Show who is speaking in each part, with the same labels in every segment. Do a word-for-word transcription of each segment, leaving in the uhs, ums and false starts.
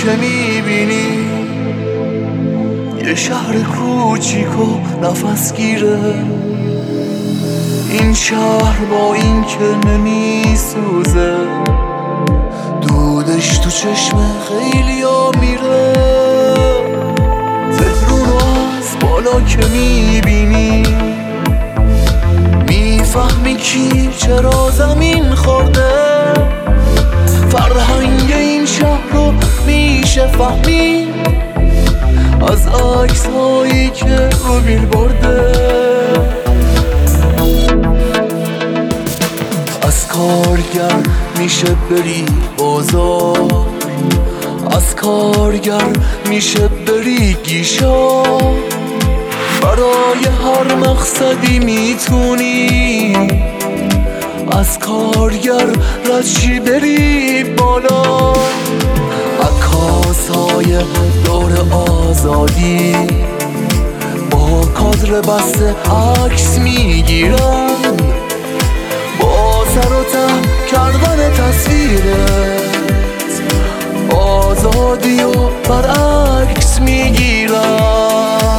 Speaker 1: که میبینی یه شهر کوچیک و نفس گیره. این شهر با این که نمیسوزه، دودش تو چشم خیلی ها میره. تهرون رو از بالا که میبینی میفهمی کی چرا زمین خورده. فرهنگ این شهر رو میشه فهمید از عکس هایی که رو بیلبورده. از کارگر میشه بری بازار، از کارگر میشه بری گیشا. برای هر مقصدی میتونی از کارگر رد بری بالا. عکاس های دور آزادی با کادر بسته عکس میگیرن، با سر و ته کردن تصویرت آزادی و برعکس میگیرن.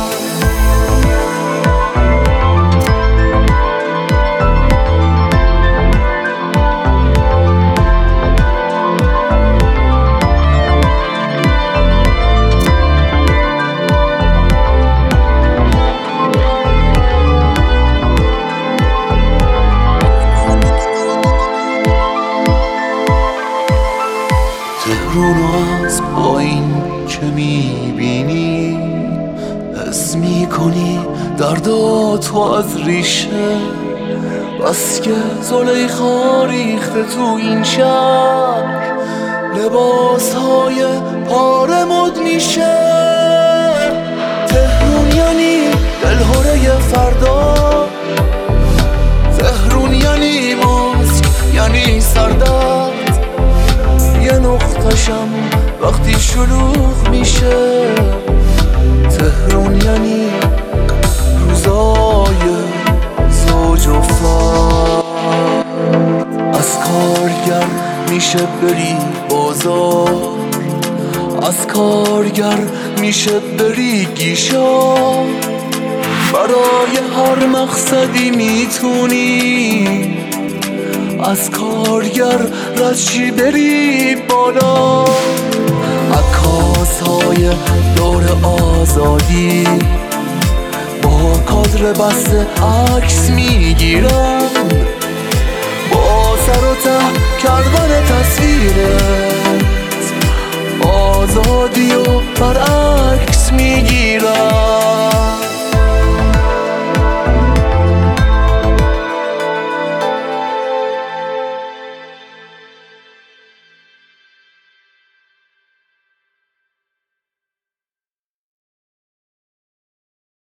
Speaker 1: تهرونو از پایین که میبینی حس میکنی دردا تو از ریشه. بس که زلیخا ریخته تو این شهر، لباس های پاره مد میشه. تهرون یعنی دلهوره فردا، تهرون یعنی ماسک یعنی سردرد. یه نقطشم وقتی شلوغ میشه. تهرون یعنی روزای زوج و فرد. از کارگر میشه بری بازار، از کارگر میشه بری گیشا. برای هر مقصدی میتونی از کارگر رد بری بالا. عکاس های دور آزادی با کادر بسته عکس میگیرن، با سر و ته کردن تصویرت آزادی و برعکس میگیرن.